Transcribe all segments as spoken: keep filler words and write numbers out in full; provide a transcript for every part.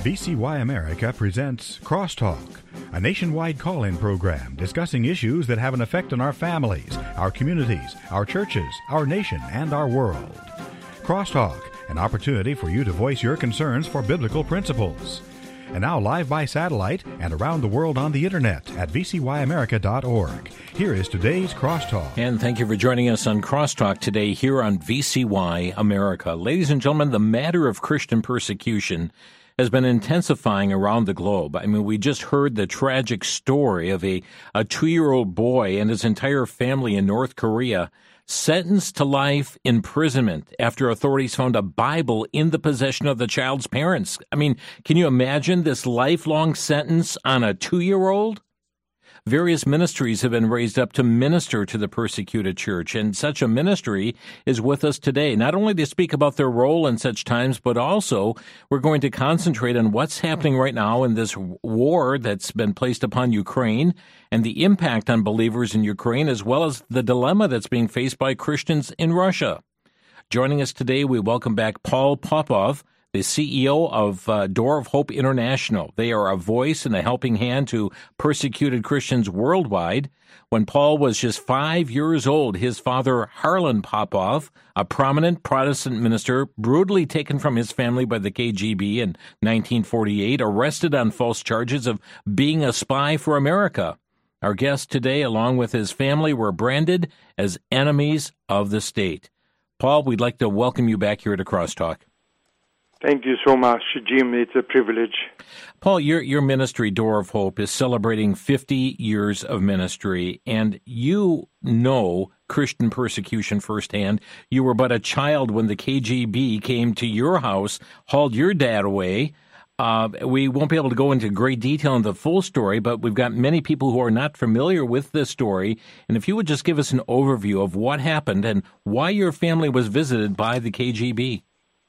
V C Y America presents Crosstalk, a nationwide call-in program discussing issues that have an effect on our families, our communities, our churches, our nation, and our world. Crosstalk, an opportunity for you to voice your concerns for biblical principles. And now live by satellite and around the world on the internet at v c y america dot org. Here is today's Crosstalk. And thank you for joining us on Crosstalk today here on V C Y America. Ladies and gentlemen, the matter of Christian persecution has been intensifying around the globe. I mean, we just heard the tragic story of a, a two-year-old boy and his entire family in North Korea sentenced to life imprisonment after authorities found a Bible in the possession of the child's parents. I mean, can you imagine this lifelong sentence on a two-year-old? Various ministries have been raised up to minister to the persecuted church, and such a ministry is with us today, not only to speak about their role in such times, but also we're going to concentrate on what's happening right now in this war that's been placed upon Ukraine and the impact on believers in Ukraine, as well as the dilemma that's being faced by Christians in Russia. Joining us today, we welcome back Paul Popov, the C E O of uh, Door of Hope International. They are a voice and a helping hand to persecuted Christians worldwide. When Paul was just five years old, his father, Harlan Popov, a prominent Protestant minister, brutally taken from his family by the K G B in nineteen forty-eight, arrested on false charges of being a spy for America. Our guest today, along with his family, were branded as enemies of the state. Paul, we'd like to welcome you back here to Crosstalk. Thank you so much, Jim. It's a privilege. Paul, your your ministry, Door of Hope, is celebrating fifty years of ministry, and you know Christian persecution firsthand. You were but a child when the K G B came to your house, hauled your dad away. Uh, we won't be able to go into great detail on the full story, but we've got many people who are not familiar with this story. And if you would just give us an overview of what happened and why your family was visited by the K G B.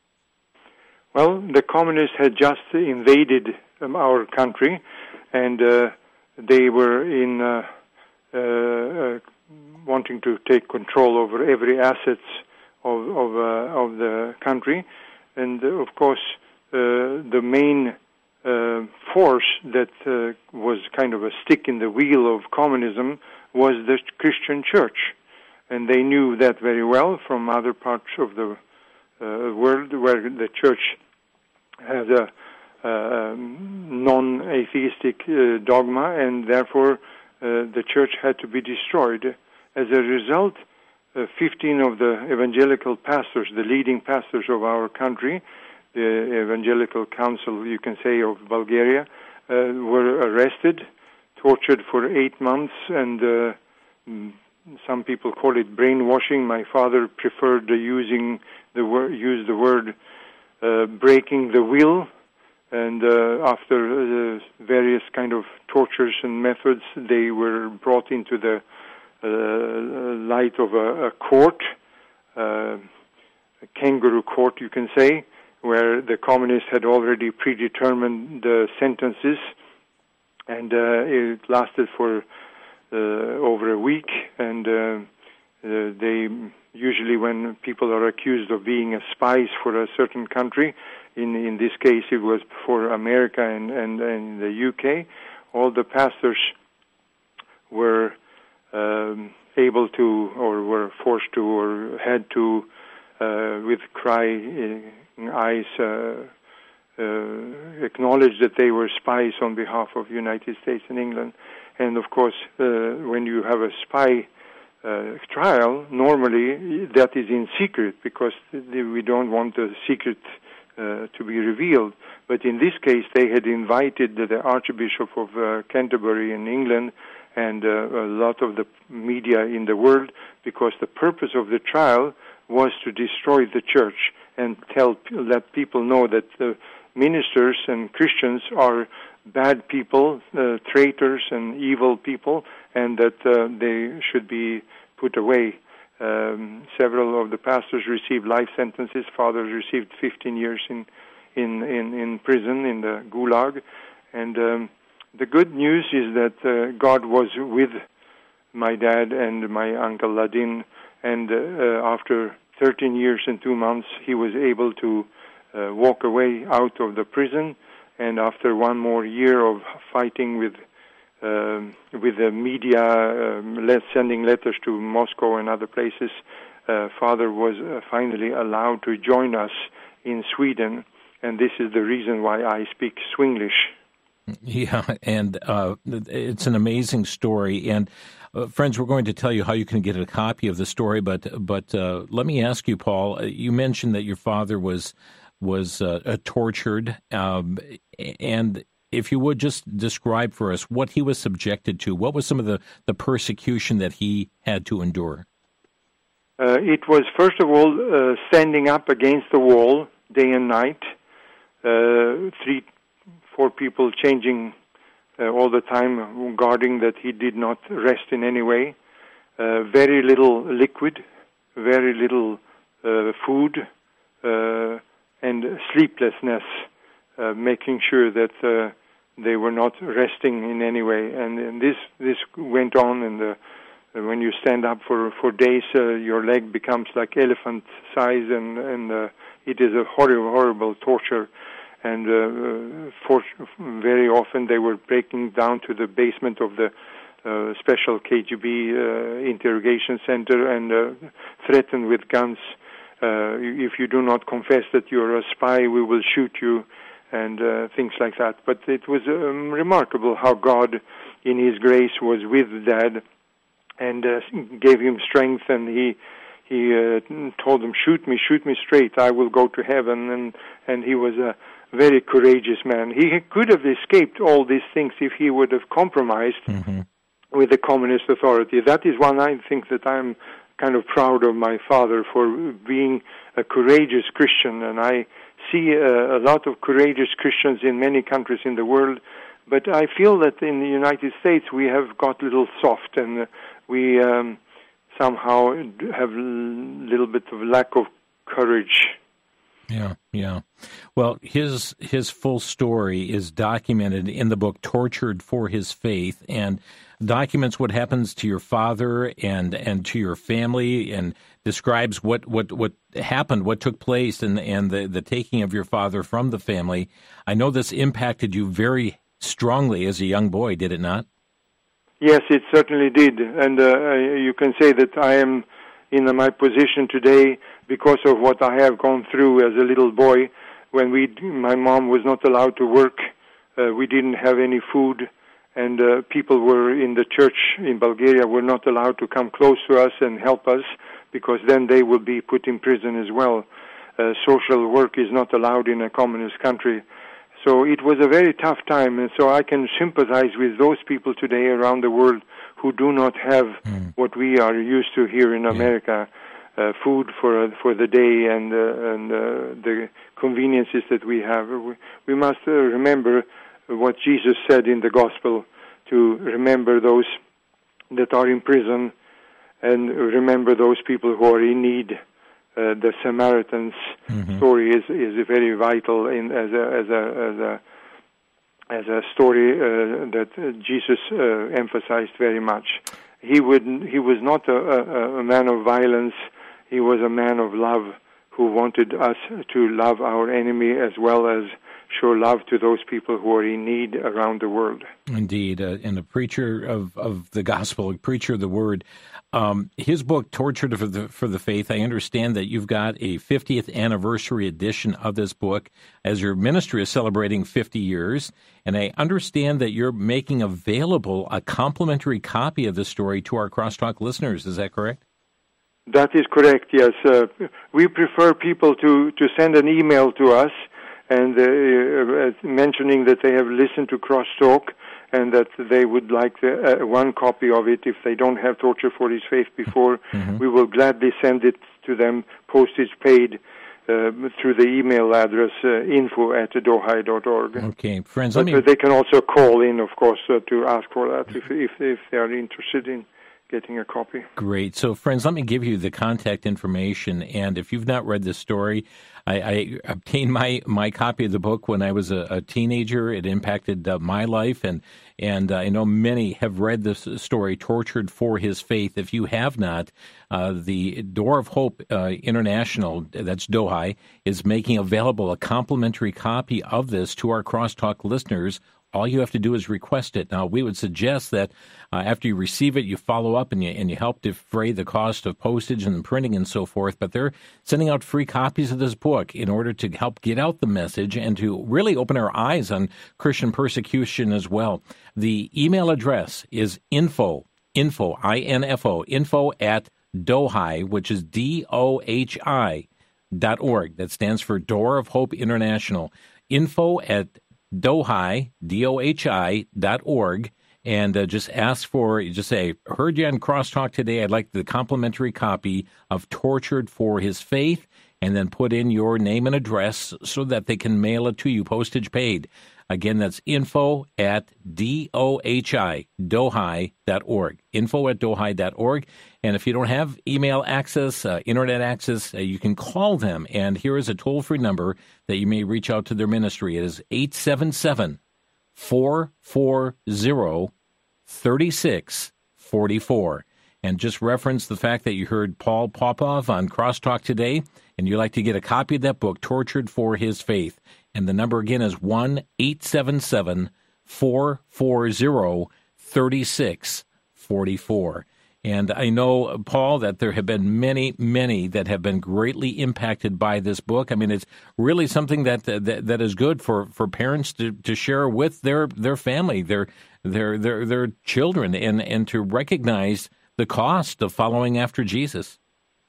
Well, the communists had just invaded um, our country, and uh, they were in uh, uh, uh, wanting to take control over every assets of of, uh, of the country. And uh, of course, uh, the main uh, force that uh, was kind of a stick in the wheel of communism was the Christian church, and they knew that very well from other parts of the uh, world where the church has a uh, non-atheistic uh, dogma, and therefore uh, the church had to be destroyed. As a result, uh, fifteen of the evangelical pastors, the leading pastors of our country, the Evangelical Council, you can say, of Bulgaria, uh, were arrested, tortured for eight months, and uh, some people call it brainwashing. My father preferred using the word, use the word Uh, breaking the will, and uh, after uh, various kind of tortures and methods, they were brought into the uh, light of a, a court, uh, a kangaroo court, you can say, where the communists had already predetermined the sentences, and uh, it lasted for uh, over a week, and uh, uh, they usually when people are accused of being a spies for a certain country, in in this case it was for America and, and, and the U K, all the pastors were um, able to, or were forced to, or had to, uh, with crying eyes, uh, uh, acknowledge that they were spies on behalf of the United States and England. And of course, uh, when you have a spy Uh, trial, normally that is in secret because we don't want the secret uh, to be revealed. But in this case, they had invited the, the Archbishop of uh, Canterbury in England and uh, a lot of the media in the world, because the purpose of the trial was to destroy the church and tell let people know that the ministers and Christians are bad people, uh, traitors and evil people, and that uh, they should be put away. Um, several of the pastors received life sentences. Fathers received fifteen years in in, in, in prison, in the Gulag. And um, the good news is that uh, God was with my dad and my uncle Ladin, and uh, after thirteen years and two months, he was able to uh, walk away out of the prison and after one more year of fighting with um, with the media, um, sending letters to Moscow and other places, uh, Father was uh, finally allowed to join us in Sweden, and this is the reason why I speak Swinglish. Yeah, and uh, it's an amazing story. And uh, friends, we're going to tell you how you can get a copy of the story. But but uh, let me ask you, Paul. You mentioned that your father was was uh, tortured, um, and if you would just describe for us what he was subjected to. What was some of the, the persecution that he had to endure? Uh, it was, first of all, uh, standing up against the wall day and night, uh, three, four people changing uh, all the time, guarding that he did not rest in any way. Uh, very little liquid, very little uh, food, uh, and sleeplessness, uh, making sure that uh, they were not resting in any way. And, and this this went on, and uh, when you stand up for, for days, uh, your leg becomes like elephant size, and, and uh, it is a horrible, horrible torture. And uh, for, very often they were breaking down to the basement of the uh, special K G B uh, interrogation center and uh, threatened with guns. Uh, if you do not confess that you're a spy, we will shoot you, and uh, things like that. But it was um, remarkable how God, in His grace, was with Dad and uh, gave him strength, and he he uh, told him, shoot me, shoot me straight, I will go to heaven. And, and he was a very courageous man. He could have escaped all these things if he would have compromised mm-hmm. with the communist authority. That is one I think that I'm kind of proud of my father for being a courageous Christian, and I see uh, a lot of courageous Christians in many countries in the world, but I feel that in the United States we have got a little soft, and uh, we um, somehow have a little bit of lack of courage. Yeah, yeah. Well, his his full story is documented in the book Tortured for His Faith, and documents what happens to your father and, and to your family, and describes what, what, what happened, what took place, and, and the, the taking of your father from the family. I know this impacted you very strongly as a young boy, did it not? Yes, it certainly did. And uh, you can say that I am in my position today because of what I have gone through as a little boy. When we, my mom was not allowed to work, uh, we didn't have any food, and uh, people were in the church in Bulgaria were not allowed to come close to us and help us, because then they will be put in prison as well. Uh, social work is not allowed in a communist country. So it was a very tough time, and so I can sympathize with those people today around the world who do not have mm. what we are used to here in America, yeah. uh, food for uh, for the day, and uh, and uh, the conveniences that we have. We, we must uh, remember what Jesus said in the Gospel, to remember those that are in prison, and remember those people who are in need. Uh, the Samaritans mm-hmm. story is is very vital in as a as a as a as a story uh, that Jesus uh, emphasized very much. He would he was not a, a, a man of violence. He was a man of love, who wanted us to love our enemy as well as show love to those people who are in need around the world. Indeed, uh, and a preacher of, of the gospel, a preacher of the word. Um, his book, Tortured for the for the Faith, I understand that you've got a fiftieth anniversary edition of this book, as your ministry is celebrating fifty years, and I understand that you're making available a complimentary copy of the story to our Crosstalk listeners. Is that correct? That is correct, yes. Uh, we prefer people to, to send an email to us, and uh, uh, mentioning that they have listened to Crosstalk and that they would like the, uh, one copy of it if they don't have Torture for His Faith before. Mm-hmm. We will gladly send it to them, postage paid, uh, through the email address uh, info at dohai dot org. Okay, friends, but, let me... They can also call in, of course, uh, to ask for that if, if if they are interested in getting a copy. Great. So, friends, let me give you the contact information. And if you've not read this story, I, I obtained my, my copy of the book when I was a, a teenager. It impacted uh, my life, and and uh, I know many have read this story, Tortured for His Faith. If you have not, uh, the Door of Hope uh, International, that's Dohai, is making available a complimentary copy of this to our Crosstalk listeners. All you have to do is request it. Now, we would suggest that uh, after you receive it, you follow up and you, and you help defray the cost of postage and printing and so forth. But they're sending out free copies of this book in order to help get out the message and to really open our eyes on Christian persecution as well. The email address is info, info, I N F O, info at Dohai, which is D O H I dot org. That stands for Door of Hope International. Info at Dohai, D O H I dot org, and uh, just ask for, you just say, heard you on Crosstalk today, I'd like the complimentary copy of Tortured for His Faith, and then put in your name and address so that they can mail it to you, postage paid. Again, that's info at D O H I, Dohai dot org, info at Dohai dot org. And if you don't have email access, uh, internet access, uh, you can call them. And here is a toll-free number that you may reach out to their ministry. It is eight seven seven, four four zero, three six four four. And just reference the fact that you heard Paul Popov on Crosstalk today, and you'd like to get a copy of that book, Tortured for His Faith. And the number again is one eight seven seven, four four zero, three six four four. And I know, Paul, that there have been many, many that have been greatly impacted by this book. I mean, it's really something that that, that is good for, for parents to, to share with their, their family, their their their their children, and, and to recognize the cost of following after Jesus.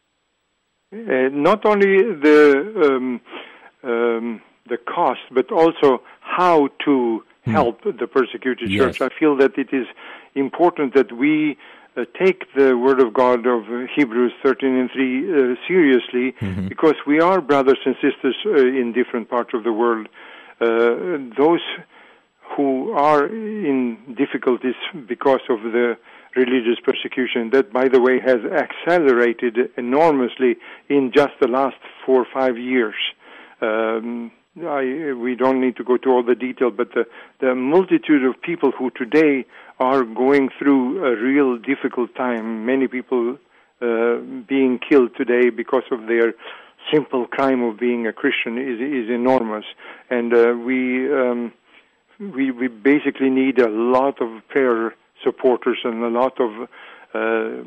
Uh, not only the um, um, the cost, but also how to help hmm. the persecuted yes. church. I feel that it is important that we uh, take the Word of God of uh, Hebrews thirteen and three uh, seriously, mm-hmm. because we are brothers and sisters uh, in different parts of the world. Uh, those who are in difficulties because of the religious persecution, that, by the way, has accelerated enormously in just the last four or five years. Um, I, we don't need to go to all the detail, but the, the multitude of people who today are going through a real difficult time, many people uh, being killed today because of their simple crime of being a Christian, is, is enormous. And uh, we, um, we we basically need a lot of prayer supporters and a lot of uh,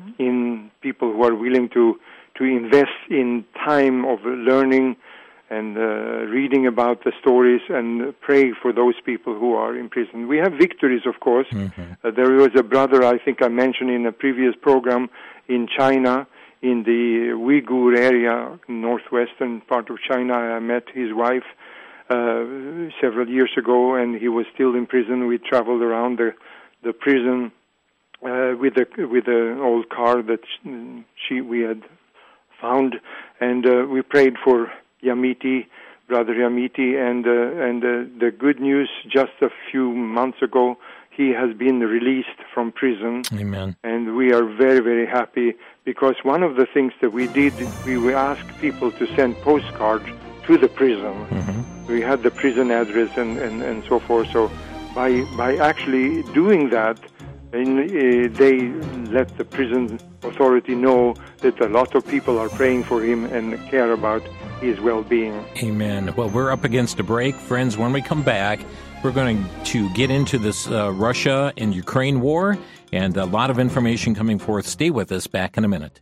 in people who are willing to, to invest in time of learning and uh, reading about the stories and pray for those people who are in prison. We have victories, of course. Mm-hmm. Uh, there was a brother, I think I mentioned in a previous program, in China, in the Uyghur area, northwestern part of China. I met his wife uh, several years ago, and he was still in prison. We traveled around the, the prison uh, with a with an old car that she we had found, and uh, we prayed for Yamiti, Brother Yamiti, and uh, and uh, the good news, just a few months ago, he has been released from prison. Amen. And we are very, very happy, because one of the things that we did, we, we asked people to send postcards to the prison. Mm-hmm. We had the prison address and, and, and so forth. So by by actually doing that, and, uh, they let the prison authority know that a lot of people are praying for him and care about his well-being. Amen. Well, we're up against a break. Friends, when we come back, we're going to get into this uh, Russia and Ukraine war, and a lot of information coming forth. Stay with us. Back in a minute.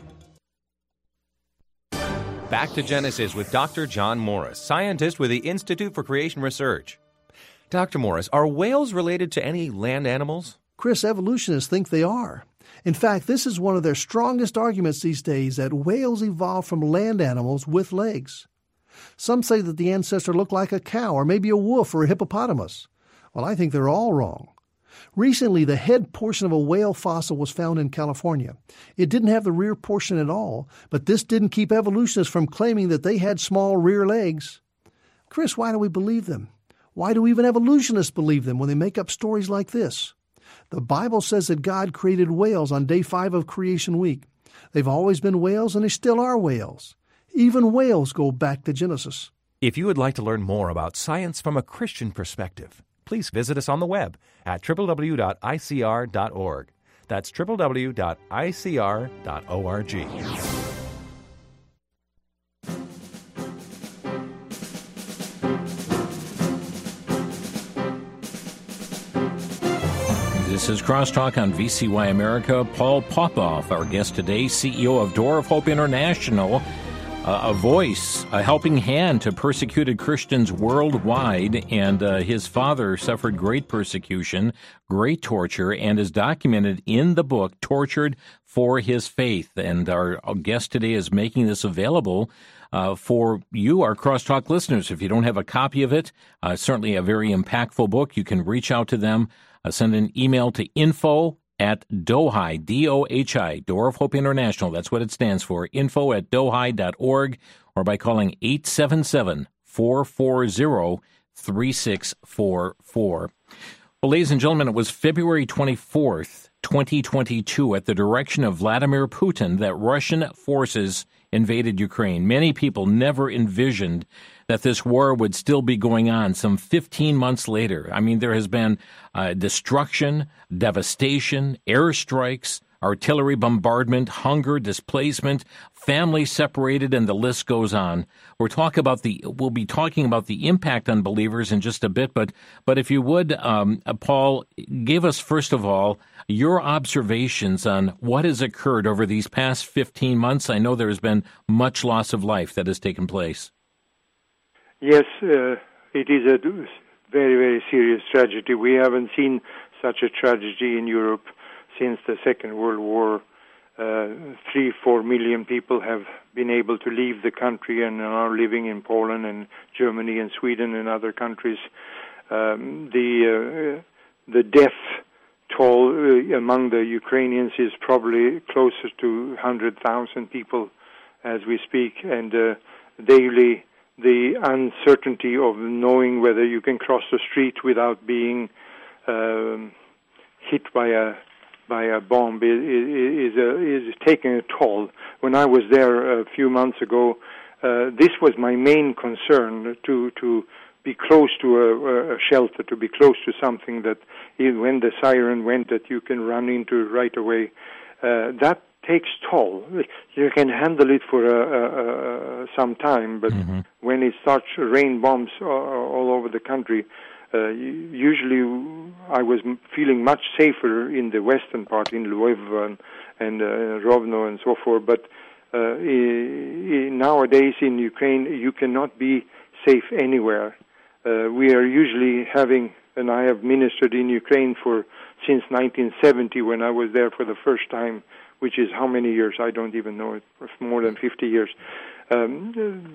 Back to Genesis with Doctor John Morris, scientist with the Institute for Creation Research. Doctor Morris, are whales related to any land animals? Chris, evolutionists think they are. In fact, this is one of their strongest arguments these days, that whales evolved from land animals with legs. Some say that the ancestor looked like a cow or maybe a wolf or a hippopotamus. Well, I think they're all wrong. Recently, the head portion of a whale fossil was found in California. It didn't have the rear portion at all, but this didn't keep evolutionists from claiming that they had small rear legs. Chris, why do we believe them? Why do even evolutionists believe them when they make up stories like this? The Bible says that God created whales on day five of creation week. They've always been whales, and they still are whales. Even whales go back to Genesis. If you would like to learn more about science from a Christian perspective, please visit us on the web at w w w dot i c r dot org. That's w w w dot i c r dot org. This is Crosstalk on V C Y America. Paul Popoff, our guest today, C E O of Door of Hope International, uh, a voice, a helping hand to persecuted Christians worldwide. And uh, his father suffered great persecution, great torture, and is documented in the book, Tortured for His Faith. And our, our guest today is making this available Uh, for you, our Crosstalk listeners. If you don't have a copy of it, uh, certainly a very impactful book. You can reach out to them, uh, send an email to info at DOHI, D O H I, Door of Hope International. That's what it stands for, info at dohi dot org, or by calling eight seven seven, four four zero, three six four four. Well, ladies and gentlemen, it was February twenty-fourth, twenty twenty-two, at the direction of Vladimir Putin, that Russian forces invaded Ukraine. Many people never envisioned that this war would still be going on some fifteen months later. I mean, there has been uh, destruction, devastation, airstrikes, artillery bombardment, hunger, displacement, families separated, and the list goes on. We're talk about the, we'll be talking about the impact on believers in just a bit, but but if you would, um, Paul, give us, first of all, your observations on what has occurred over these past fifteen months. I know there has been much loss of life that has taken place. Yes, uh, it is a very, very serious tragedy. We haven't seen such a tragedy in Europe since the Second World War. Uh, three, four million people have been able to leave the country and are living in Poland and Germany and Sweden and other countries. Um, the uh, the death toll uh, among the Ukrainians is probably closer to one hundred thousand people as we speak, and uh, daily the uncertainty of knowing whether you can cross the street without being um, hit by a by a bomb is is, a, is taking a toll. When I was there a few months ago, uh, this was my main concern, to to be close to a, a shelter, to be close to something that when the siren went that you can run into right away. Uh, that takes toll. You can handle it for uh, uh, some time, but mm-hmm. when it starts to rain bombs all, all over the country, uh, usually I was feeling much safer in the western part, in Lviv and, and uh, Rovno and so forth, but uh, I, I, nowadays in Ukraine you cannot be safe anywhere. Uh, we are usually having, and I have ministered in Ukraine for since nineteen seventy when I was there for the first time, which is how many years? I don't even know. It's more than fifty years. Um,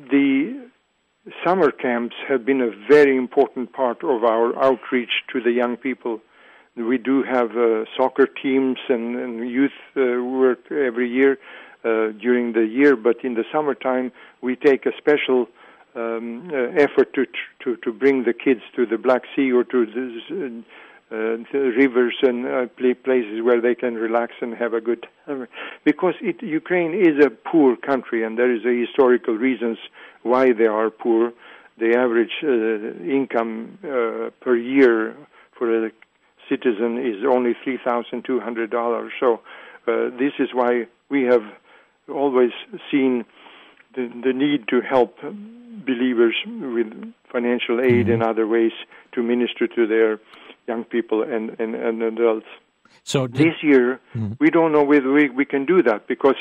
the summer camps have been a very important part of our outreach to the young people. We do have uh, soccer teams and, and youth uh, work every year uh, during the year, but in the summertime we take a special um, uh, effort to, to to bring the kids to the Black Sea or to the Uh, the rivers and uh, places where they can relax and have a good time. Because it, Ukraine is a poor country, and there is a historical reasons why they are poor. The average uh, income uh, per year for a citizen is only three thousand two hundred dollars. So uh, this is why we have always seen the, the need to help believers with financial aid and other ways to minister to their young people and, and, and adults. So did, this year, mm-hmm. we don't know whether we, we can do that, because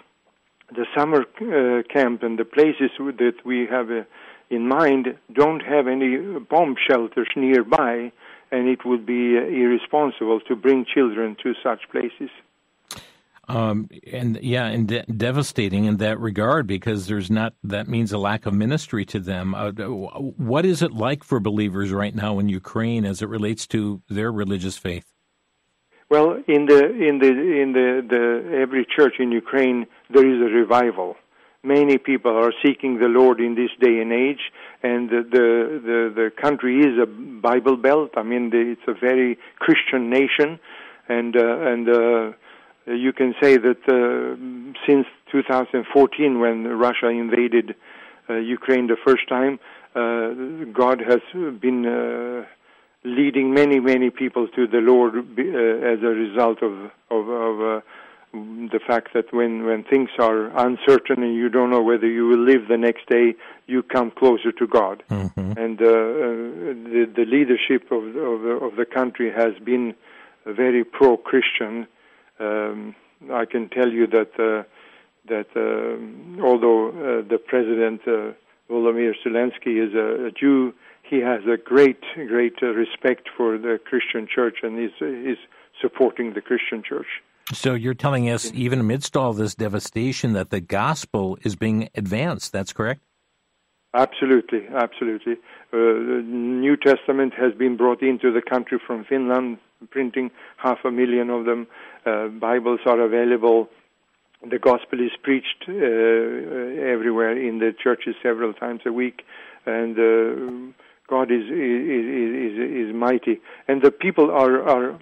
the summer uh, camp and the places that we have uh, in mind don't have any bomb shelters nearby, and it would be uh, irresponsible to bring children to such places. Um, and yeah, and de- devastating in that regard, because there's not, that means a lack of ministry to them. Uh, what is it like for believers right now in Ukraine as it relates to their religious faith? Well, in the in the in the, the every church in Ukraine there is a revival. many people are seeking the Lord in this day and age, and the the the, the country is a Bible belt. I mean, the, it's a very Christian nation, and uh, and uh, you can say that uh, since two thousand fourteen, when Russia invaded uh, Ukraine the first time, uh, God has been uh, leading many many people to the Lord uh, as a result of of. of uh, the fact that when, when things are uncertain and you don't know whether you will live the next day, you come closer to God. Mm-hmm. And uh, uh, the, the leadership of, of, of the country has been very pro-Christian. Um, I can tell you that uh, that uh, although uh, the president, uh, Volodymyr Zelensky, is a, a Jew, he has a great, great uh, respect for the Christian church and is, is supporting the Christian church. So you're telling us, even amidst all this devastation, that the gospel is being advanced. That's correct? Absolutely, absolutely. Uh, the New Testament has been brought into the country from Finland, printing half a million of them. Uh, Bibles are available. The gospel is preached uh, everywhere in the churches several times a week, and uh, God is, is is is mighty. And the people are are.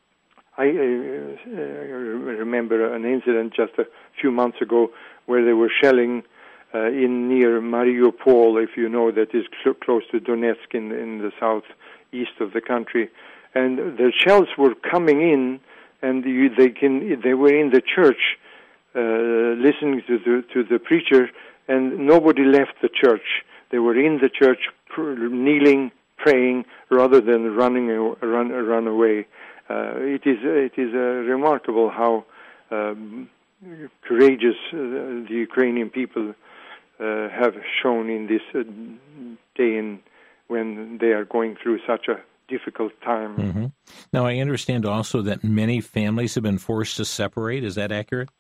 I uh, remember an incident just a few months ago where they were shelling uh, in near Mariupol, if you know, that is cl- close to Donetsk in, in the southeast of the country. And the shells were coming in, and you, they can they were in the church uh, listening to the to the preacher, and nobody left the church. They were in the church pr- kneeling, praying, rather than running run run away. Uh, it is it is uh, remarkable how um, courageous uh, the Ukrainian people uh, have shown in this uh, day in when they are going through such a difficult time. Mm-hmm. Now, I understand also that many families have been forced to separate. Is that accurate?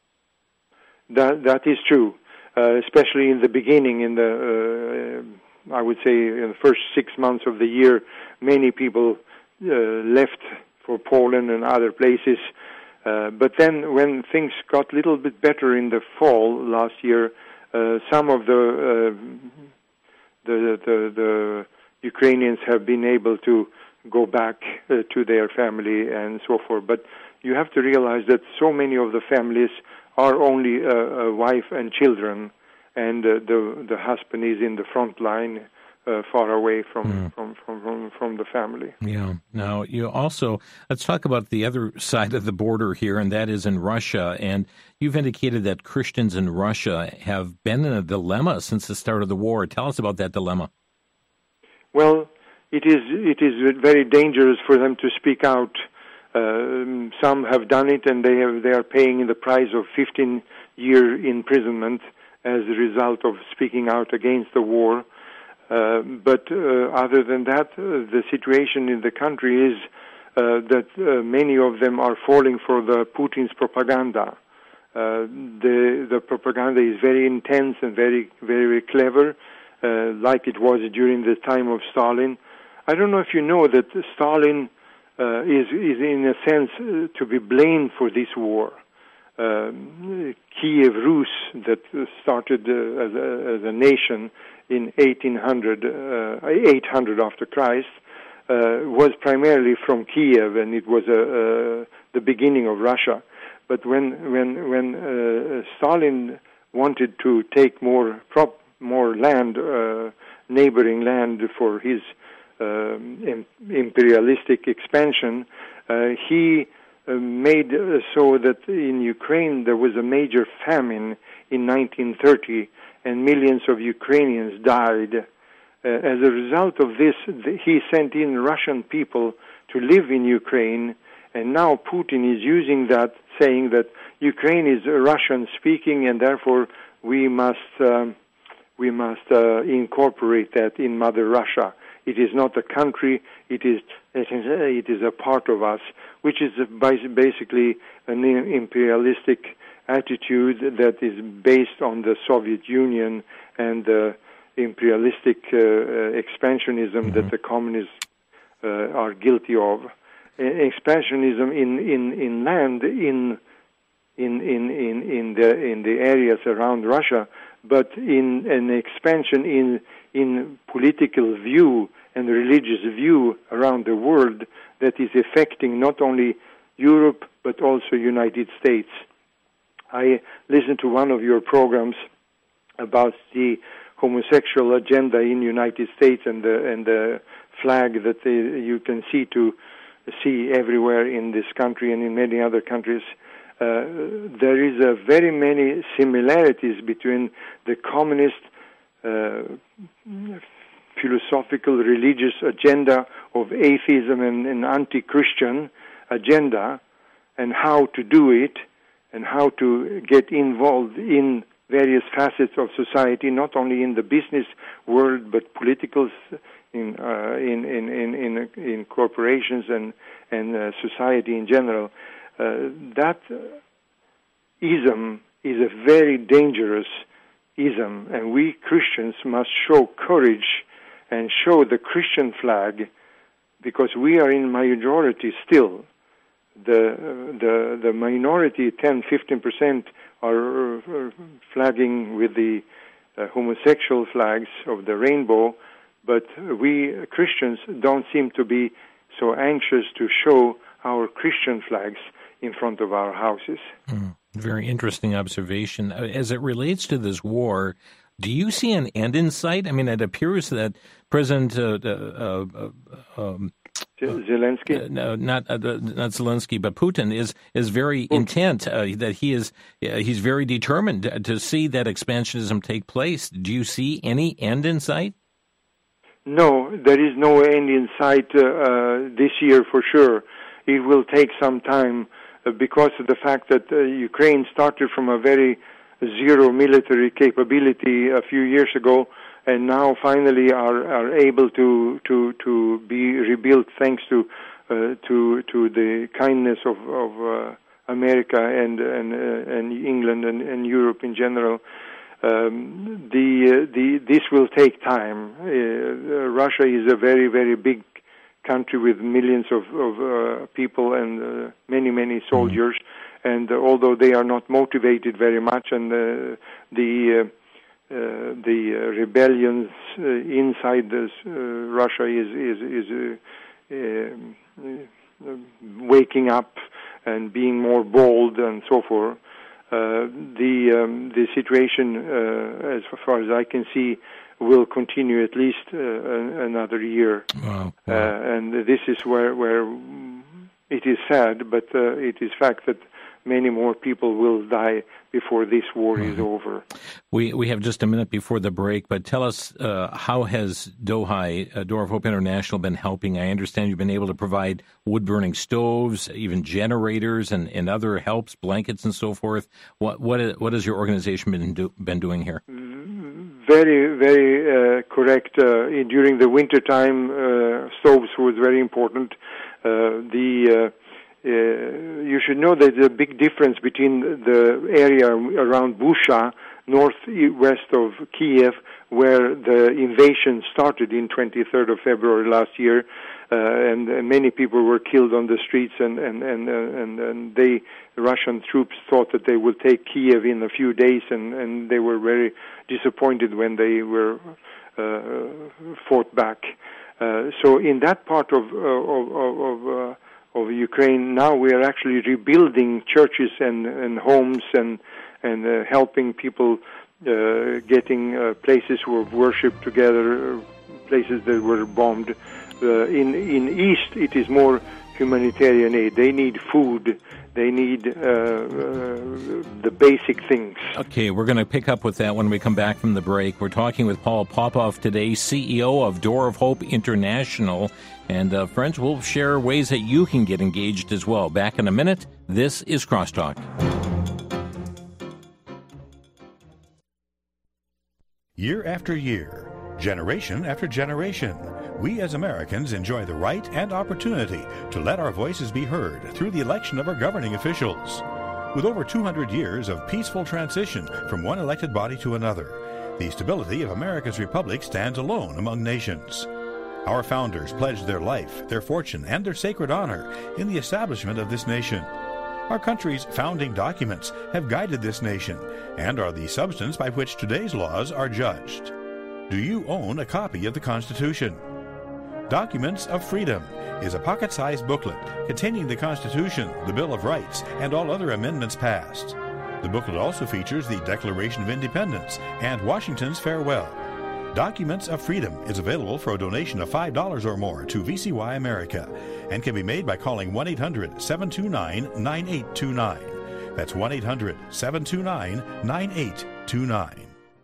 That that is true, uh, especially in the beginning. In the uh, I would say in the first six months of the year, many people uh, left for Poland and other places. Uh, but then when things got a little bit better in the fall last year, uh, some of the, uh, the, the the Ukrainians have been able to go back uh, to their family and so forth. But you have to realize that so many of the families are only uh, a wife and children, and uh, the the husband is in the front line, Uh, far away from, mm. from, from, from, from the family. Yeah. Now, you also, let's talk about the other side of the border here, and that is in Russia. And you've indicated that Christians in Russia have been in a dilemma since the start of the war. Tell us about that dilemma. Well, it is it is very dangerous for them to speak out. Uh, some have done it, and they have they are paying the price of fifteen year imprisonment as a result of speaking out against the war. Uh, but uh, other than that, uh, the situation in the country is uh, that uh, many of them are falling for the Putin's propaganda. Uh, the the propaganda is very intense and very very clever, uh, like it was during the time of Stalin. I don't know if you know that Stalin uh, is is in a sense uh, to be blamed for this war. Uh, Kiev Rus, that started uh, as, a, as a nation in eighteen hundred, uh, eight hundred after Christ, uh, was primarily from Kiev, and it was uh, uh, the beginning of Russia. But when when when uh, Stalin wanted to take more prop, more land, uh, neighboring land for his um, imperialistic expansion, uh, he uh, made uh, so that in Ukraine there was a major famine in nineteen thirty, and millions of Ukrainians died. Uh, as a result of this, th- he sent in Russian people to live in Ukraine, and now Putin is using that, saying that Ukraine is Russian-speaking, and therefore we must um, we must uh, incorporate that in Mother Russia. It is not a country; it is it is, it is a part of us, which is basically an imperialistic attitude that is based on the Soviet Union and the imperialistic uh, expansionism mm-hmm. that the communists uh, are guilty of. Expansionism in, in, in land in in in in in the in the areas around Russia but in an expansion in in political view and religious view around the world that is affecting not only Europe but also United States. I listened to one of your programs about the homosexual agenda in United States and the and the flag that they, you can see to see everywhere in this country and in many other countries. Uh, there is a very many similarities between the communist uh, philosophical religious agenda of atheism and, and anti-Christian agenda, and how to do it and how to get involved in various facets of society, not only in the business world but political, in uh, in, in in in in corporations and and uh, society in general. Uh, that ism is a very dangerous ism, and we Christians must show courage and show the Christian flag, because we are in majority still. The the the minority, ten, fifteen percent, are flagging with the uh, homosexual flags of the rainbow, but we Christians don't seem to be so anxious to show our Christian flags in front of our houses. Mm, very interesting observation. As it relates to this war, do you see an end in sight? I mean, it appears that President uh, uh, uh, um, Zelensky, uh, no, not uh, not Zelensky, but Putin is is very Putin. intent. Uh, that he is uh, he's very determined to, to see that expansionism take place. Do you see any end in sight? No, there is no end in sight uh, uh, this year for sure. It will take some time uh, because of the fact that uh, Ukraine started from a very zero military capability a few years ago, and now finally are, are able to to to be rebuilt thanks to uh, to to the kindness of of uh, America and and uh, and England and, and Europe in general. Um, the uh, the this will take time. Uh, Russia is a very very big country with millions of of uh, people and uh, many many soldiers, mm-hmm. and uh, although they are not motivated very much, and uh, the uh, Uh, the uh, rebellions uh, inside this, uh, Russia is is is uh, uh, waking up and being more bold and so forth. Uh, the um, the situation, uh, as far as I can see, will continue at least uh, another year. Wow. Wow. Uh, and this is where where it is sad, but uh, it is fact that many more people will die before this war mm-hmm. is over. We we have just a minute before the break, but tell us, uh, how has Dohai, uh, Door of Hope International, been helping? I understand you've been able to provide wood-burning stoves, even generators, and, and other helps, blankets, and so forth. What what what has your organization been do, been doing here? Very, very uh, correct. Uh, during the wintertime, uh, stoves was very important. Uh, the uh, Uh, you should know that there's a big difference between the area around Busha, northwest of Kiev, where the invasion started in twenty-third of February last year, uh, and, and many people were killed on the streets, and and and and, and they, the Russian troops, thought that they would take Kiev in a few days, and, and they were very disappointed when they were uh, fought back. Uh, so in that part of of of, of uh, of Ukraine, now we are actually rebuilding churches and, and homes and and uh, helping people uh, getting uh, places of worship together, places that were bombed. Uh, in in East, it is more humanitarian aid. They need food. They need uh, uh, the basic things. Okay, we're going to pick up with that when we come back from the break. We're talking with Paul Popov today, C E O of Door of Hope International. And, uh, friends, we'll share ways that you can get engaged as well. Back in a minute. This is Crosstalk. Year after year, generation after generation, we as Americans enjoy the right and opportunity to let our voices be heard through the election of our governing officials. With over two hundred years of peaceful transition from one elected body to another, the stability of America's republic stands alone among nations. Our founders pledged their life, their fortune, and their sacred honor in the establishment of this nation. Our country's founding documents have guided this nation and are the substance by which today's laws are judged. Do you own a copy of the Constitution? Documents of Freedom is a pocket-sized booklet containing the Constitution, the Bill of Rights, and all other amendments passed. The booklet also features the Declaration of Independence and Washington's Farewell. Documents of Freedom is available for a donation of five dollars or more to V C Y America and can be made by calling one eight hundred seven two nine nine eight two nine. That's one eight hundred seven two nine nine eight two nine.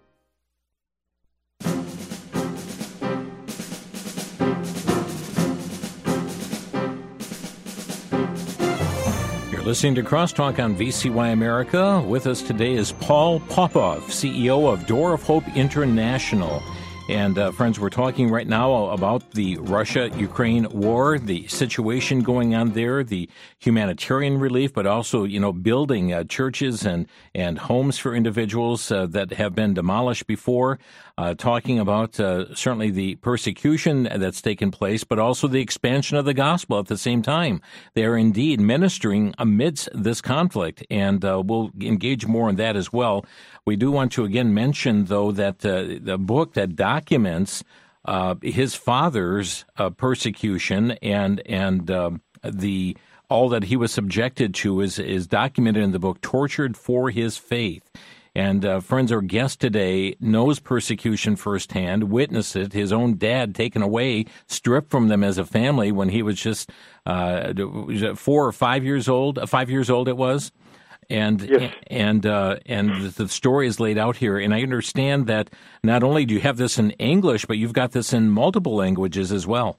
Listening to Crosstalk on V C Y America. With us today is Paul Popov, C E O of Door of Hope International. And uh, friends, we're talking right now about the Russia-Ukraine war, the situation going on there, the humanitarian relief, but also, you know, building uh, churches and, and homes for individuals uh, that have been demolished before, uh, talking about uh, certainly the persecution that's taken place, but also the expansion of the gospel at the same time. They are indeed ministering amidst this conflict, and uh, we'll engage more in that as well. We do want to again mention, though, that uh, the book that documents uh, his father's uh, persecution and and uh, the all that he was subjected to is is documented in the book Tortured for His Faith. And uh, friends, our guest today knows persecution firsthand, witnessed it. His own dad taken away, stripped from them as a family when he was just uh, four or five years old. Five years old it was. And yes. and uh, and the story is laid out here. And I understand that not only do you have this in English, but you've got this in multiple languages as well.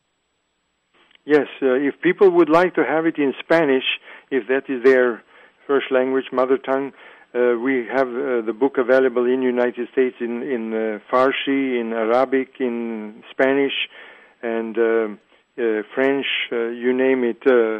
Yes, uh, if people would like to have it in Spanish, if that is their first language, mother tongue, uh, we have uh, the book available in the United States in, in uh, Farsi, in Arabic, in Spanish, and uh, uh, French, uh, you name it, uh,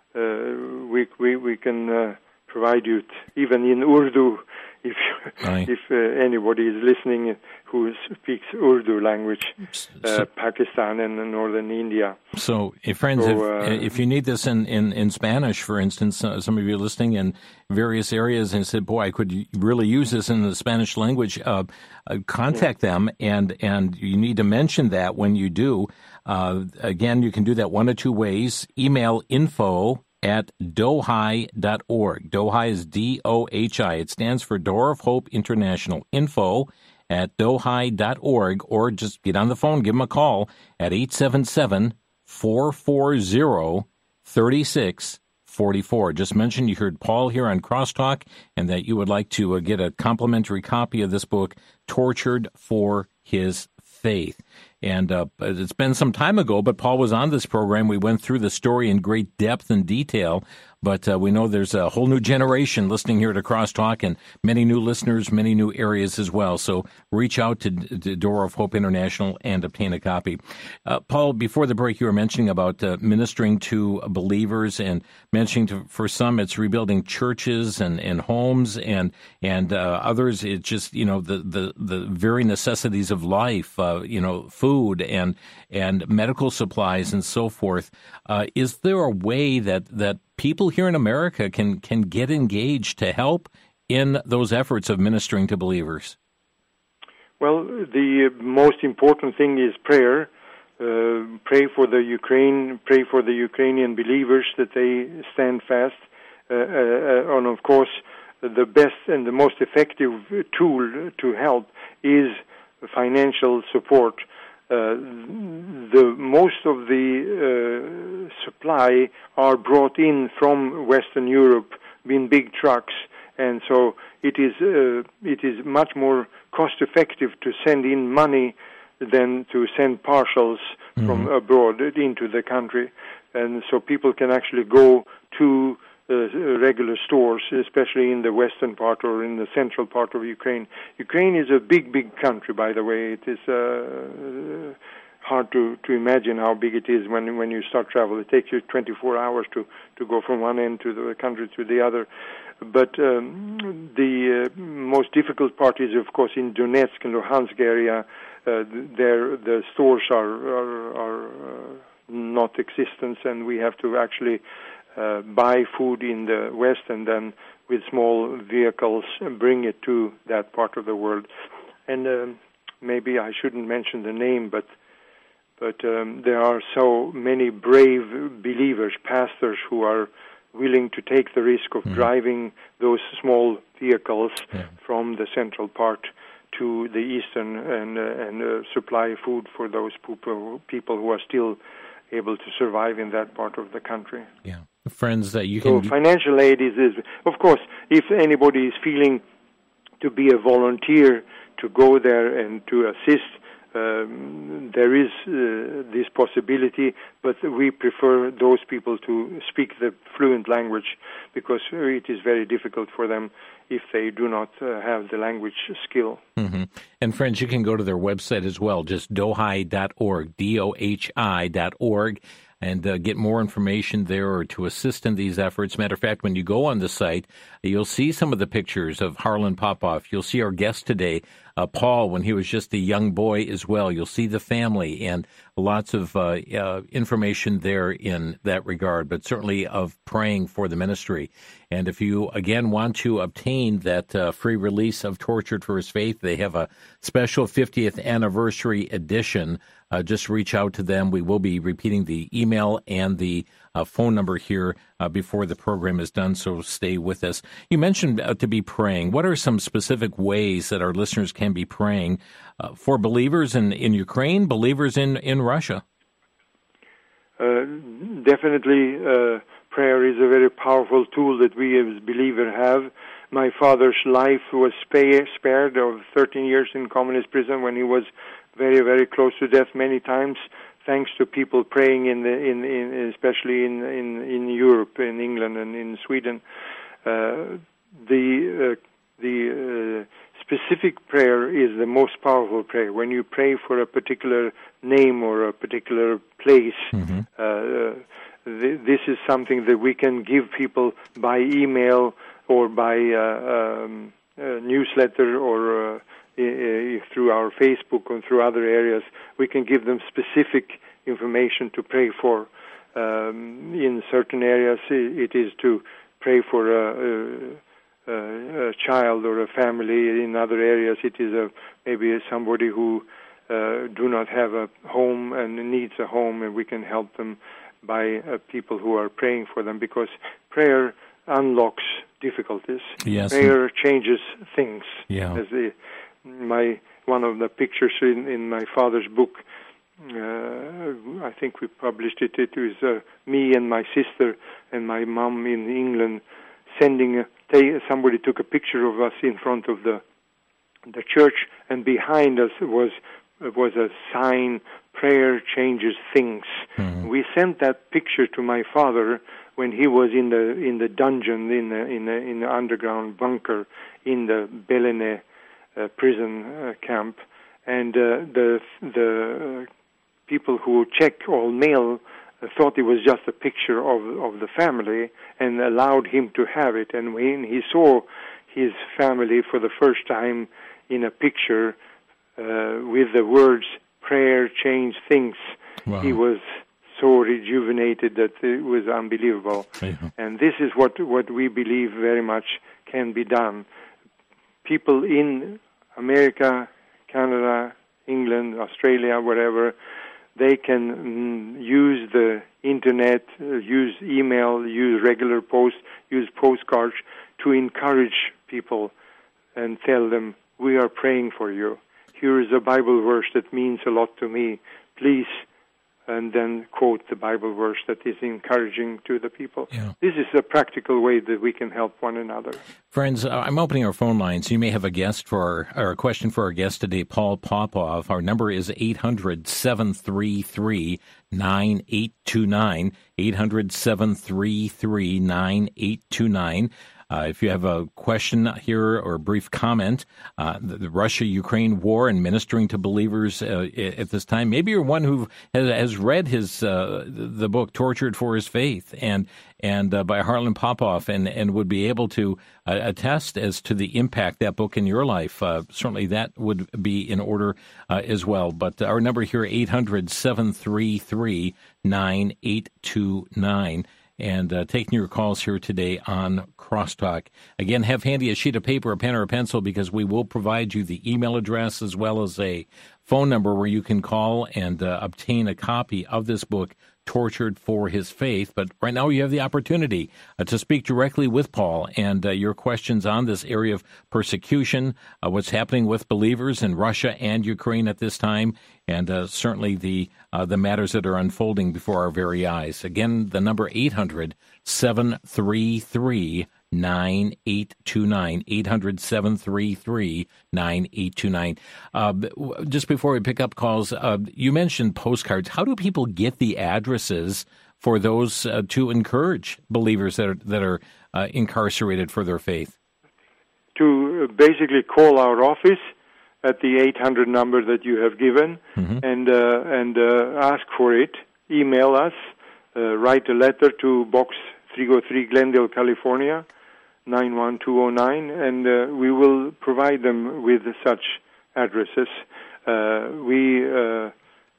uh, we, we, we can... Uh, provide you, t- even in Urdu, if Aye. if uh, anybody is listening who speaks Urdu language, uh, So- Pakistan and northern India. So, eh, friends, So, if, uh, if you need this in, in, in Spanish, for instance, uh, some of you are listening in various areas and said, boy, I could really use this in the Spanish language, uh, uh, contact yeah. them, and, and you need to mention that when you do. Uh, again, you can do that one of two ways. Email info at dohi dot org. Dohi is D O H I. It stands for Door of Hope International. Info at dohi dot org, or just get on the phone, give them a call at eight seven seven, four four zero, three six four four. Just mention you heard Paul here on Crosstalk and that you would like to uh, get a complimentary copy of this book, Tortured for His Faith. And uh, it's been some time ago, but Paul was on this program. We went through the story in great depth and detail, but uh, we know there's a whole new generation listening here to Crosstalk and many new listeners, many new areas as well. So reach out to, to Door of Hope International and obtain a copy. Uh, Paul, before the break, you were mentioning about uh, ministering to believers and mentioning to, for some it's rebuilding churches and, and homes, and and uh, others it's just, you know, the, the, the very necessities of life, uh, you know, food and and medical supplies and so forth. Uh, is there a way that, that people here in America can, can get engaged to help in those efforts of ministering to believers? Well, the most important thing is prayer. Uh, pray for the Ukraine, pray for the Ukrainian believers that they stand fast. Uh, uh, and of course, the best and the most effective tool to help is financial support. Uh, the most of the uh, supply are brought in from Western Europe in big trucks, and so it is uh, it is much more cost effective to send in money than to send parcels mm-hmm. from abroad into the country, and so people can actually go to Uh, regular stores, especially in the western part or in the central part of Ukraine. Ukraine is a big, big country, by the way. It is uh, hard to, to imagine how big it is when when you start travel. It takes you twenty-four hours to, to go from one end to the country to the other. But um, the uh, most difficult part is, of course, in Donetsk and Luhansk area. Uh, there, the stores are are, are uh, not existent, and we have to actually uh, buy food in the West and then with small vehicles bring it to that part of the world. And um, maybe I shouldn't mention the name, but but um, there are so many brave believers, pastors, who are willing to take the risk of mm. driving those small vehicles yeah. from the central part to the eastern and uh, and uh, supply food for those people people who are still able to survive in that part of the country. Yeah, friends, that uh, you so can. So financial aid is, is, of course, if anybody is feeling to be a volunteer to go there and to assist, um, there is uh, this possibility, but we prefer those people to speak the fluent language because it is very difficult for them if they do not uh, have the language skill. Mm-hmm. And friends, you can go to their website as well, just dohi dot org, D O H I dot org, and uh, get more information there or to assist in these efforts. Matter of fact, when you go on the site, you'll see some of the pictures of Harlan Popoff. You'll see our guest today, uh, Paul, when he was just a young boy as well. You'll see the family and lots of uh, uh, information there in that regard, but certainly of praying for the ministry. And if you, again, want to obtain that uh, free release of Tortured for His Faith, they have a special fiftieth anniversary edition. Uh, just reach out to them. We will be repeating the email and the uh, phone number here uh, before the program is done, so stay with us. You mentioned uh, to be praying. What are some specific ways that our listeners can be praying uh, for believers in, in Ukraine, believers in, in Russia? Uh, definitely, uh, prayer is a very powerful tool that we as believers have. My father's life was spa- spared of thirteen years in communist prison when he was very, very close to death many times, thanks to people praying in the in, in especially in, in in Europe, in England and in Sweden. Uh, the uh, the uh, specific prayer is the most powerful prayer. When you pray for a particular name or a particular place, mm-hmm. uh, th- this is something that we can give people by email or by uh, um, uh, newsletter or uh, I- through our Facebook and through other areas. We can give them specific information to pray for. Um, in certain areas, it is to pray for a, a, a child or a family. In other areas, it is a, maybe somebody who uh, do not have a home and needs a home, and we can help them by uh, people who are praying for them, because prayer unlocks difficulties. Yes. Prayer changes things. Yeah. As the, my one of the pictures in, in my father's book, uh, I think we published it. It was uh, me and my sister and my mom in England sending. A, they, somebody took a picture of us in front of the the church, and behind us was was a sign: "Prayer changes things." Mm-hmm. We sent that picture to my father when he was in the in the dungeon in the in the, in the underground bunker in the Belene uh, prison uh, camp, and uh, the the uh, people who checked all mail uh, thought it was just a picture of of the family and allowed him to have it. And when he saw his family for the first time in a picture uh, with the words "prayer changed things," wow. He was so rejuvenated that it was unbelievable. Yeah. And this is what what we believe very much can be done. People in America, Canada, England, Australia, wherever, they can mm, use the internet, uh, use email, use regular post, use postcards to encourage people and tell them, "We are praying for you. Here is a Bible verse that means a lot to me. Please," and then quote the Bible verse that is encouraging to the people. Yeah. This is a practical way that we can help one another. Friends, uh, I'm opening our phone lines. You may have a guest for our, or a question for our guest today, Paul Popoff. Our number is eight hundred, seven three three, nine eight two nine, eight hundred, seven three three, nine eight two nine. Uh, if you have a question here or a brief comment, uh, the, the Russia-Ukraine war and ministering to believers uh, at this time, maybe you're one who has, has read his uh, the book "Tortured for His Faith" and and uh, by Harlan Popoff, and, and would be able to uh, attest as to the impact that book in your life. Uh, certainly, that would be in order uh, as well. But our number here, eight hundred, seven three three, nine eight two nine. and uh, taking your calls here today on Crosstalk. Again, have handy a sheet of paper, a pen, or a pencil, because we will provide you the email address as well as a phone number where you can call and uh, obtain a copy of this book, Tortured for His Faith. But right now you have the opportunity uh, to speak directly with Paul and uh, your questions on this area of persecution, uh, what's happening with believers in Russia and Ukraine at this time, and uh, certainly the uh, the matters that are unfolding before our very eyes. Again, the number eight hundred, seven three three, nine eight two nine, eight hundred, seven three three, nine eight two nine. Uh, just before we pick up calls, uh, you mentioned postcards. How do people get the addresses for those uh, to encourage believers that are, that are uh, incarcerated for their faith? To basically call our office at the eight hundred number that you have given, mm-hmm. and uh, and uh, ask for it. Email us, uh, write a letter to Box three oh three, Glendale, California, nine one two oh nine, and uh, we will provide them with such addresses. Uh, we uh,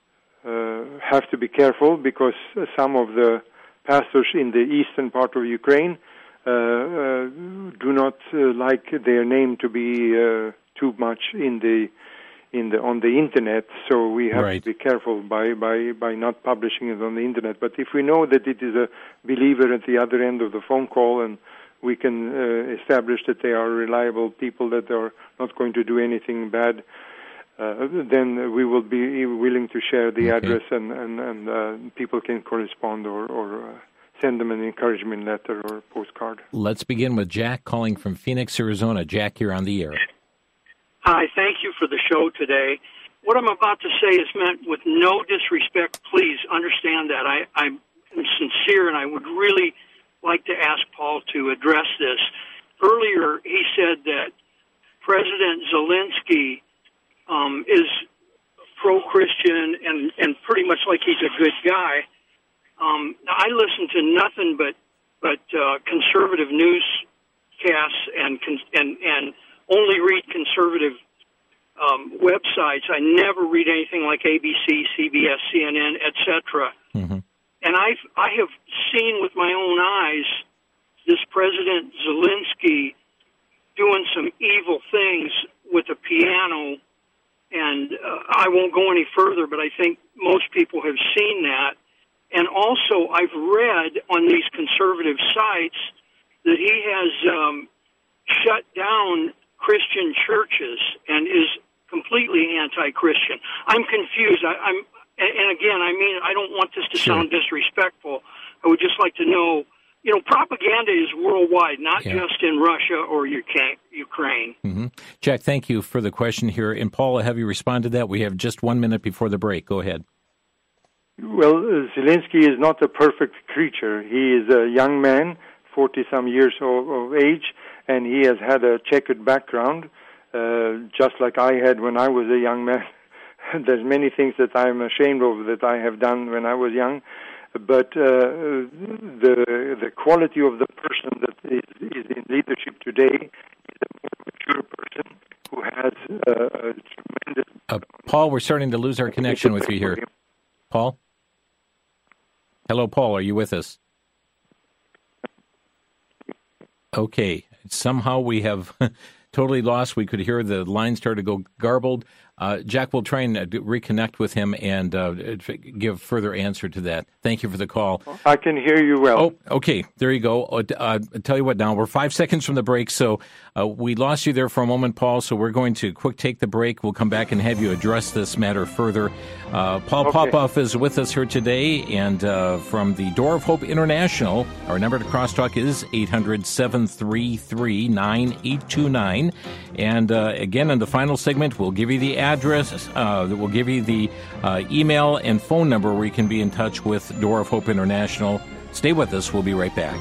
uh, have to be careful because some of the pastors in the eastern part of Ukraine uh, uh, do not uh, like their name to be uh, too much in the in the on the internet, so we have right. to be careful by, by, by not publishing it on the internet. But if we know that it is a believer at the other end of the phone call, and we can uh, establish that they are reliable people, that are not going to do anything bad, uh, then we will be willing to share the okay. address, and and, and uh, people can correspond or, or uh, send them an encouragement letter or postcard. Let's begin with Jack calling from Phoenix, Arizona. Jack, you're on the air. Hi, thank you for the show today. What I'm about to say is meant with no disrespect. Please understand that. I, I'm sincere, and I would really like to ask Paul to address this. Earlier, he said that President Zelensky um, is pro-Christian and, and pretty much like he's a good guy. Um, I listen to nothing but but uh, conservative newscasts and and and. only read conservative um, websites. I never read anything like A B C, C B S, C N N, et cetera. Mm-hmm. And I've, I have seen with my own eyes this President Zelensky doing some evil things with a piano, and uh, I won't go any further, but I think most people have seen that. And also, I've read on these conservative sites that he has um, shut down Christian churches and is completely anti-Christian. I'm confused. I, I'm, and again, I mean, I don't want this to sure. sound disrespectful. I would just like to know, you know, propaganda is worldwide, not yeah. just in Russia or Ukraine. Mm-hmm. Jack, thank you for the question here. And Paul, have you responded to that? We have just one minute before the break. Go ahead. Well, uh, Zelensky is not a perfect creature. He is a young man, forty-some years of, of age, and he has had a checkered background, uh, just like I had when I was a young man. There's many things that I'm ashamed of that I have done when I was young, but uh, the the quality of the person that is, is in leadership today is a more mature person who has uh, a tremendous... Uh, Paul, we're starting to lose our connection with you here. Paul? Hello, Paul, are you with us? Okay, somehow we have totally lost. We could hear the line start to go garbled. Uh, Jack will try and uh, reconnect with him and uh, give further answer to that. Thank you for the call. I can hear you well. Oh, okay. There you go. Uh, uh, I'll tell you what now. We're five seconds from the break, so uh, we lost you there for a moment, Paul, so we're going to quick take the break. We'll come back and have you address this matter further. Uh, Paul okay. Popoff is with us here today, and uh, from the Door of Hope International, our number to crosstalk is eight hundred, seven three three, nine eight two nine. And uh, again, in the final segment, we'll give you the address, uh, we'll give you the uh, email and phone number where you can be in touch with Door of Hope International. Stay with us. We'll be right back.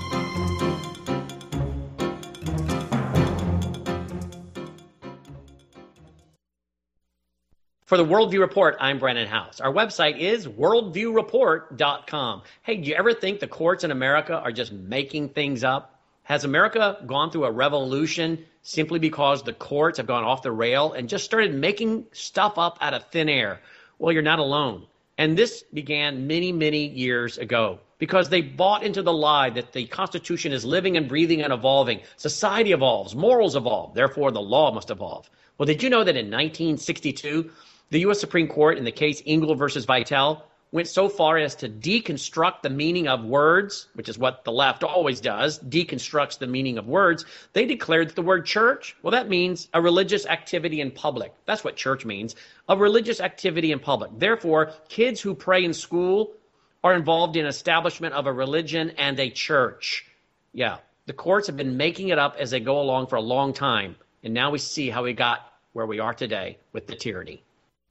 For the Worldview Report, I'm Brennan House. Our website is worldview report dot com. Hey, do you ever think the courts in America are just making things up? Has America gone through a revolution simply because the courts have gone off the rail and just started making stuff up out of thin air? Well, you're not alone. And this began many, many years ago. because they bought into the lie that the Constitution is living and breathing and evolving. Society evolves, morals evolve, therefore the law must evolve. Well, did you know that in nineteen sixty-two, the U S Supreme Court in the case Ingle versus Vitale went so far as to deconstruct the meaning of words, which is what the left always does, deconstructs the meaning of words. They declared that the word church, well, that means a religious activity in public. That's what church means, a religious activity in public. Therefore, kids who pray in school are involved in establishment of a religion and a church. Yeah, the courts have been making it up as they go along for a long time, and now we see how we got where we are today with the tyranny.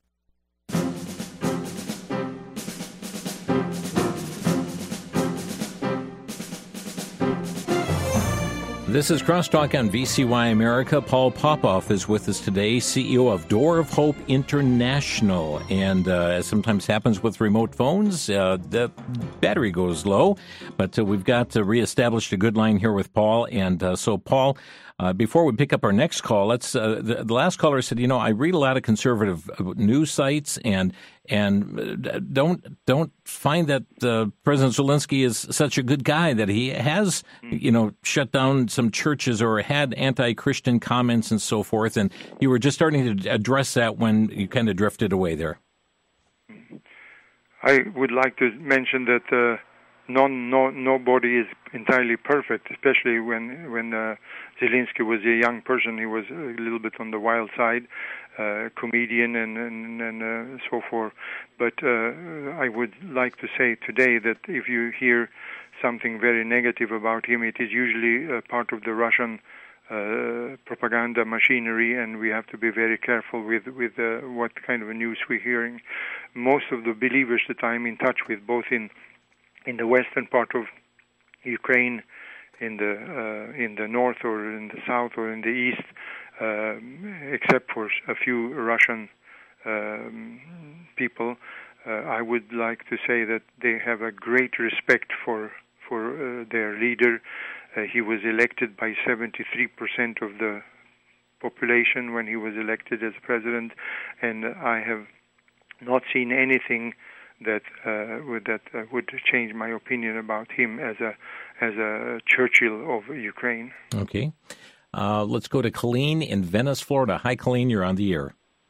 This is Crosstalk on V C Y America. Paul Popoff is with us today, C E O of Door of Hope International. And uh, as sometimes happens with remote phones, uh, the battery goes low. But uh, we've got uh, reestablished a good line here with Paul. And uh, so, Paul, uh, before we pick up our next call, let's. Uh, the, the last caller said, you know, I read a lot of conservative news sites and and don't don't find that uh, President Zelensky is such a good guy that he has, you know, shut down some churches or had anti-Christian comments and so forth. And you were just starting to address that when you kind of drifted away there. I would like to mention that uh, non, no, nobody is entirely perfect, especially when when uh, Zelensky was a young person. He was a little bit on the wild side. Uh, comedian and and, and uh, so forth. But uh, I would like to say today that if you hear something very negative about him, it is usually uh, part of the Russian uh, propaganda machinery, and we have to be very careful with with uh, what kind of news we're hearing. Most of the believers that I'm in touch with, both in in the western part of Ukraine, in the uh, in the north or in the south or in the east, Uh, except for a few Russian um, people, uh, I would like to say that they have a great respect for for uh, their leader. Uh, he was elected by seventy-three percent of the population when he was elected as president, and I have not seen anything that uh, would, that uh, would change my opinion about him as a as a Churchill of Ukraine. Okay. Uh, let's go to Colleen in Venice, Florida. Hi, Colleen. You're on the air.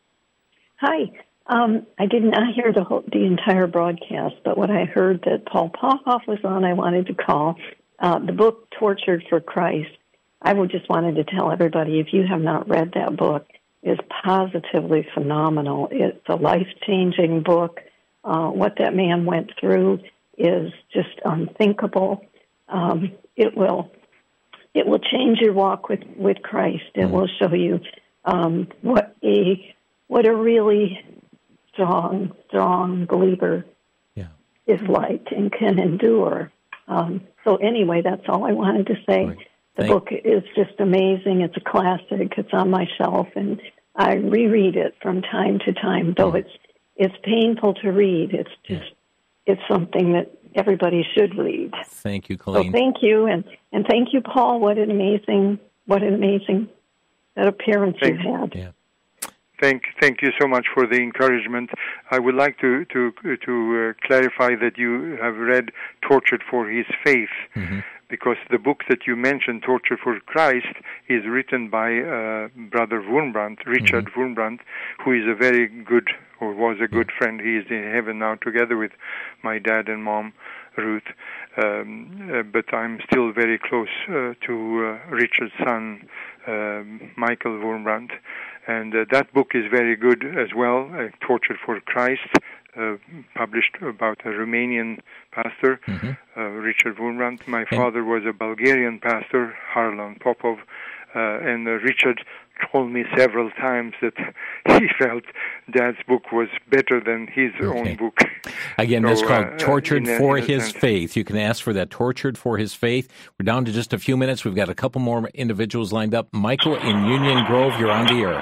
Hi. Um, I did not hear the whole, the entire broadcast, but when I heard that Paul Popoff was on, I wanted to call. Uh, the book, Tortured for Christ, I would just wanted to tell everybody, if you have not read that book, it's positively phenomenal. It's a life-changing book. Uh, what that man went through is just unthinkable. Um, it will... It will change your walk with, with Christ. It will show you um, what a what a really strong, strong believer yeah. is like and can endure. Um, so anyway, that's all I wanted to say. Right. The Thank- book is just amazing. It's a classic. It's on my shelf, and I reread it from time to time. Though it's it's painful to read, it's just yeah. it's something that everybody should read. Thank you, Colleen. So thank you, and, and thank you, Paul. What an amazing, what an amazing that appearance thank, you had. Yeah. Thank, thank you so much for the encouragement. I would like to to to uh, clarify that you have read "Tortured for His Faith," mm-hmm. because the book that you mentioned, "Tortured for Christ," is written by uh, Brother Wurmbrandt, Richard mm-hmm. Wurmbrandt, who is a very good or was a good friend. He is in heaven now, together with my dad and mom, Ruth. Um, uh, but I'm still very close uh, to uh, Richard's son, uh, Michael Wurmbrandt. And uh, that book is very good as well, uh, Tortured for Christ, uh, published about a Romanian pastor, mm-hmm. uh, Richard Wurmbrandt. My father was a Bulgarian pastor, Harlan Popov, uh, and uh, Richard told me several times that he felt Dad's book was better than his okay. own book. Again, so, that's called uh, Tortured a, for His sense. Faith. You can ask for that, Tortured for His Faith. We're down to just a few minutes. We've got a couple more individuals lined up. Michael in Union Grove, you're on the air.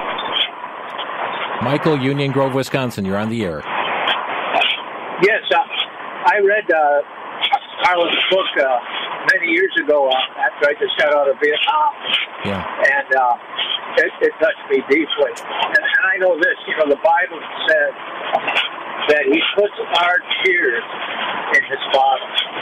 Michael, Union Grove, Wisconsin, you're on the air. Yes, uh, I read uh, Carlin's book uh, many years ago uh, after I just got out of Vietnam. Yeah. And uh, it, it touched me deeply. And, and I know this, you know, the Bible says that He puts our tears in His bottle.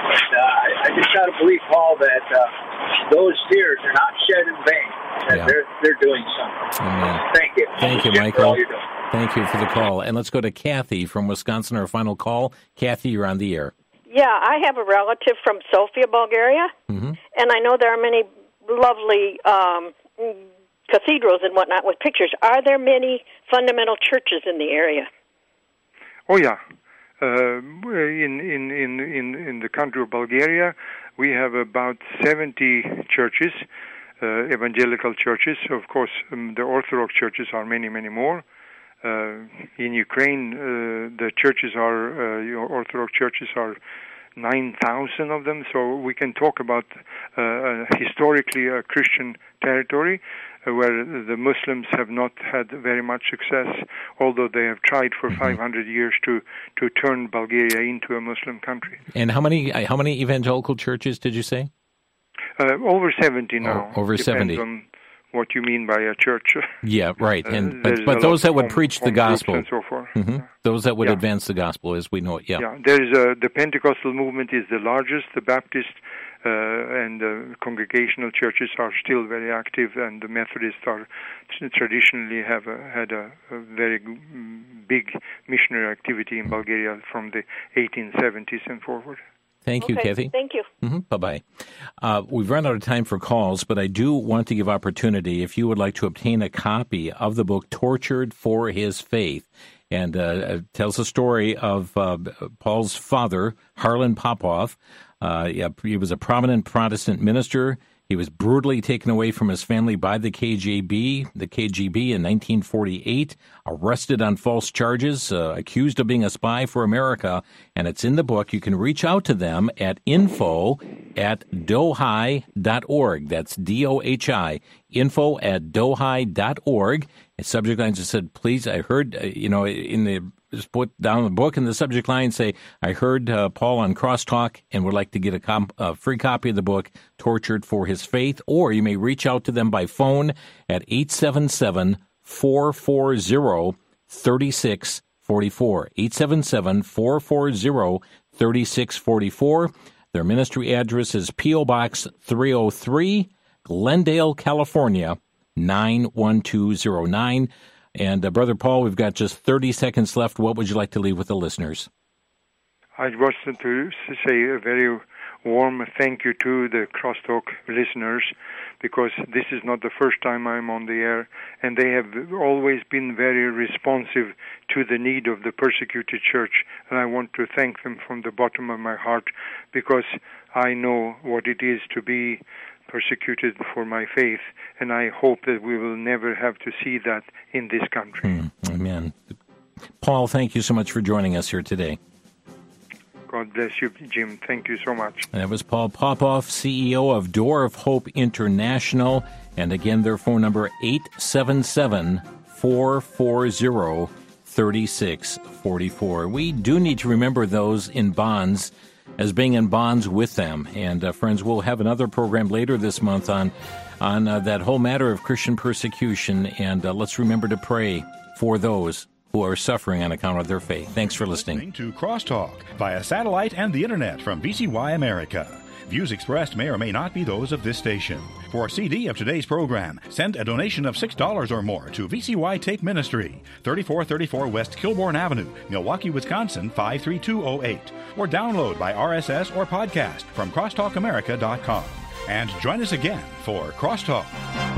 But uh, I, I just got to believe, Paul, that uh, those tears are not shed in vain. That Yeah. they're they're doing something. Amen. Thank you. Thank you, Jim, for Michael. all you're doing. Thank you for the call. And let's go to Kathy from Wisconsin, our final call. Kathy, you're on the air. Yeah, I have a relative from Sofia, Bulgaria, Mm-hmm. and I know there are many lovely um, cathedrals and whatnot with pictures. Are there many fundamental churches in the area? Oh yeah, uh, in, in in in in the country of Bulgaria, we have about seventy churches, uh, evangelical churches. Of course, um, the Orthodox churches are many many more. Uh, in Ukraine, uh, the churches are uh, Orthodox churches are nine thousand of them. So we can talk about uh, uh, historically a Christian territory uh, where the Muslims have not had very much success, although they have tried for Mm-hmm. five hundred years to, to turn Bulgaria into a Muslim country. And how many how many evangelical churches did you say? Uh, over seventy now. Oh, over Depends seventy. on what you mean by a church. Yeah, right. Uh, And there's but, a but lot those that of would home- preach the home groups gospel, and so forth. hmm those that would Yeah. advance the gospel as we know it. Yeah. Yeah, there is a, the Pentecostal movement is the largest. The Baptist uh, and the congregational churches are still very active, and the Methodists are traditionally have a, had a, a very mm, big missionary activity in Bulgaria from the eighteen seventies and forward. Thank you, Okay, Kathy. thank you. Mm-hmm. Bye-bye. Uh, we've run out of time for calls, but I do want to give opportunity if you would like to obtain a copy of the book Tortured for His Faith. And uh, it tells the story of uh, Paul's father, Harlan Popov. Uh, yeah, he was a prominent Protestant minister. He was brutally taken away from his family by the K G B, the K G B in nineteen forty-eight, arrested on false charges, uh, accused of being a spy for America, and it's in the book. You can reach out to them at info at dohi dot org. That's D O H I, info at dohi dot org. And subject line just said, please, I heard, uh, you know, in the just put down the book in the subject line, say, I heard uh, Paul on Crosstalk and would like to get a, comp- a free copy of the book, Tortured for His Faith, or you may reach out to them by phone at eight seven seven, four four zero, three six four four, eight seven seven, four four zero, three six four four. Their ministry address is P O. Box three oh three, Glendale, California, nine one two zero nine. And, uh, Brother Paul, we've got just thirty seconds left. What would you like to leave with the listeners? I wanted to say a very warm thank you to the Crosstalk listeners, because this is not the first time I'm on the air, and they have always been very responsive to the need of the persecuted church, and I want to thank them from the bottom of my heart, because I know what it is to be persecuted for my faith, and I hope that we will never have to see that in this country. Mm, amen. Paul, thank you so much for joining us here today. God bless you, Jim. Thank you so much. And that was Paul Popoff, C E O of Door of Hope International. And again, their phone number, eight seven seven, four four zero, three six four four. We do need to remember those in bonds as being in bonds with them. And, uh, friends, we'll have another program later this month on, on uh, that whole matter of Christian persecution. And uh, let's remember to pray for those who are suffering on account of their faith. Thanks for listening. To Crosstalk via satellite and the internet from V C Y America. Views expressed may or may not be those of this station. For a C D of today's program, send a donation of six dollars or more to V C Y Tape Ministry, thirty-four thirty-four West Kilbourne Avenue, Milwaukee, Wisconsin, five three two oh eight. Or download by R S S or podcast from crosstalk america dot com. And join us again for Crosstalk.